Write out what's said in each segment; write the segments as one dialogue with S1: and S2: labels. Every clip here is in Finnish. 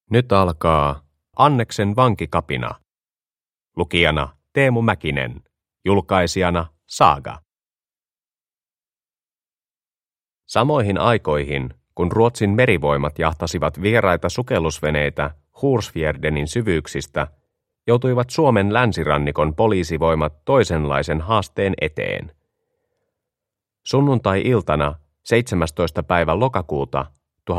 S1: Nyt alkaa Anneksen vankikapina. Lukijana Teemu Mäkinen. Julkaisijana Saga. Samoihin aikoihin, kun Ruotsin merivoimat jahtasivat vieraita sukellusveneitä Horsfjärdenin syvyyksistä, joutuivat Suomen länsirannikon poliisivoimat toisenlaisen haasteen eteen. Sunnuntai-iltana 17. päivä lokakuuta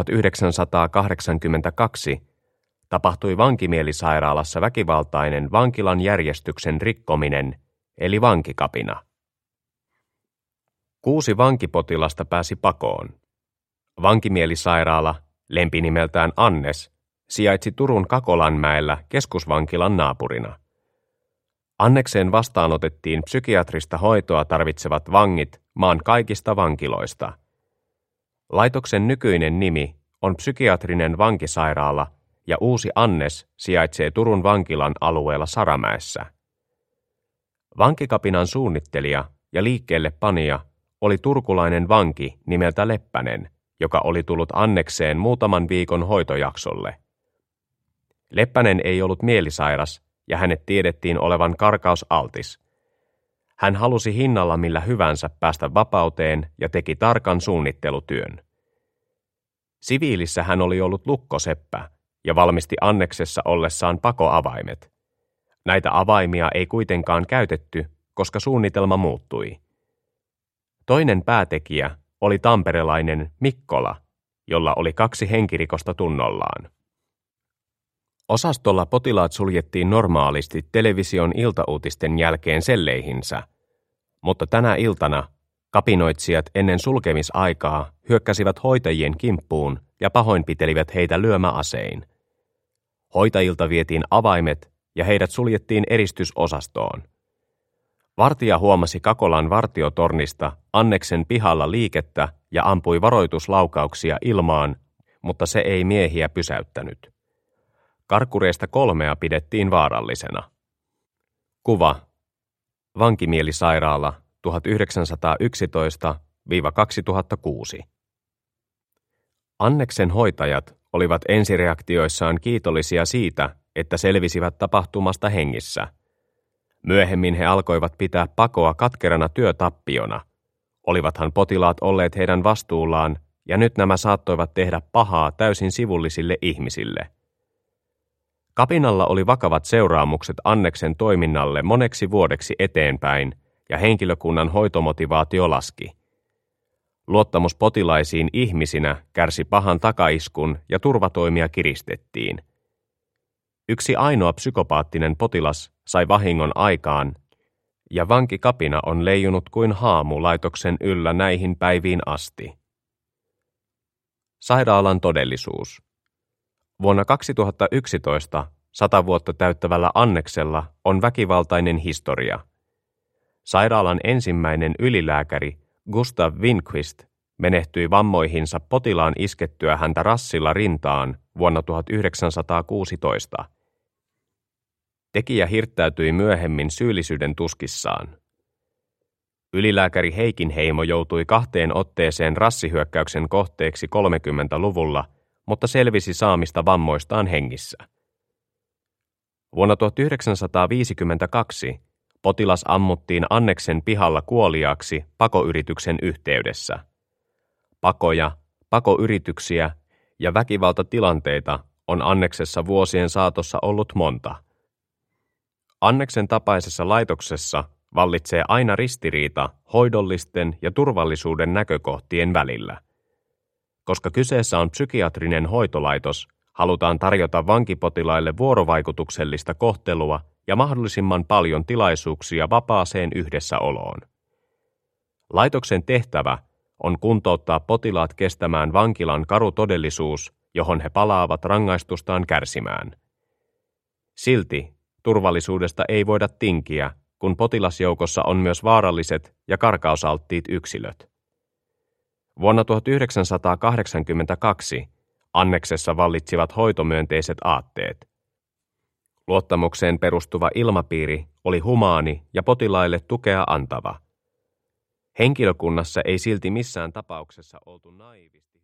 S1: 1982 tapahtui vankimielisairaalassa väkivaltainen vankilan järjestyksen rikkominen, eli vankikapina. 6 vankipotilasta pääsi pakoon. Vankimielisairaala, lempinimeltään Annes, sijaitsi Turun Kakolanmäellä keskusvankilan naapurina. Annekseen vastaanotettiin psykiatrista hoitoa tarvitsevat vangit maan kaikista vankiloista. Laitoksen nykyinen nimi on psykiatrinen vankisairaala ja uusi Annes sijaitsee Turun vankilan alueella Saramäessä. Vankikapinan suunnittelija ja liikkeelle panija oli turkulainen vanki nimeltä Leppänen, joka oli tullut Annekseen muutaman viikon hoitojaksolle. Leppänen ei ollut mielisairas ja hänet tiedettiin olevan karkausaltis. Hän halusi hinnalla millä hyvänsä päästä vapauteen ja teki tarkan suunnittelutyön. Siviilissä hän oli ollut lukkoseppä ja valmisti Anneksessa ollessaan pakoavaimet. Näitä avaimia ei kuitenkaan käytetty, koska suunnitelma muuttui. Toinen päätekijä oli tamperelainen Mikkola, jolla oli 2 henkirikosta tunnollaan. Osastolla potilaat suljettiin normaalisti television iltauutisten jälkeen selleihinsä, mutta tänä iltana kapinoitsijat ennen sulkemisaikaa hyökkäsivät hoitajien kimppuun ja pahoinpitelivät heitä lyömäasein. Hoitajilta vietiin avaimet ja heidät suljettiin eristysosastoon. Vartija huomasi Kakolan vartiotornista Anneksen pihalla liikettä ja ampui varoituslaukauksia ilmaan, mutta se ei miehiä pysäyttänyt. Karkkureista 3 pidettiin vaarallisena. Kuva. Vankimielisairaala 1911–2006. Anneksen hoitajat olivat ensireaktioissaan kiitollisia siitä, että selvisivät tapahtumasta hengissä. Myöhemmin he alkoivat pitää pakoa katkerana työtappiona. Olivathan potilaat olleet heidän vastuullaan, ja nyt nämä saattoivat tehdä pahaa täysin sivullisille ihmisille. Kapinalla oli vakavat seuraamukset Anneksen toiminnalle moneksi vuodeksi eteenpäin, ja henkilökunnan hoitomotivaatio laski. Luottamus potilaisiin ihmisinä kärsi pahan takaiskun ja turvatoimia kiristettiin. Yksi ainoa psykopaattinen potilas sai vahingon aikaan, ja vankikapina on leijunut kuin haamu laitoksen yllä näihin päiviin asti. Sairaalan todellisuus. Vuonna 2011 100 vuotta täyttävällä Anneksella on väkivaltainen historia. Sairaalan ensimmäinen ylilääkäri Gustav Winqvist menehtyi vammoihinsa potilaan iskettyä häntä rassilla rintaan vuonna 1916. Tekijä hirttäytyi myöhemmin syyllisyyden tuskissaan. Ylilääkäri Heikinheimo joutui 2 otteeseen rassihyökkäyksen kohteeksi 30-luvulla, mutta selvisi saamista vammoistaan hengissä. Vuonna 1952 potilas ammuttiin Anneksen pihalla kuoliaaksi pakoyrityksen yhteydessä. Pakoja, pakoyrityksiä ja väkivaltatilanteita on Anneksessa vuosien saatossa ollut monta. Anneksen tapaisessa laitoksessa vallitsee aina ristiriita hoidollisten ja turvallisuuden näkökohtien välillä. Koska kyseessä on psykiatrinen hoitolaitos, halutaan tarjota vankipotilaille vuorovaikutuksellista kohtelua ja mahdollisimman paljon tilaisuuksia vapaaseen yhdessäoloon. Laitoksen tehtävä on kuntouttaa potilaat kestämään vankilan karu todellisuus, johon he palaavat rangaistustaan kärsimään. Silti turvallisuudesta ei voida tinkiä, kun potilasjoukossa on myös vaaralliset ja karkausalttiit yksilöt. Vuonna 1982 Anneksessa vallitsivat hoitomyönteiset aatteet. Luottamukseen perustuva ilmapiiri oli humaani ja potilaille tukea antava. Henkilökunnassa ei silti missään tapauksessa oltu naiivisti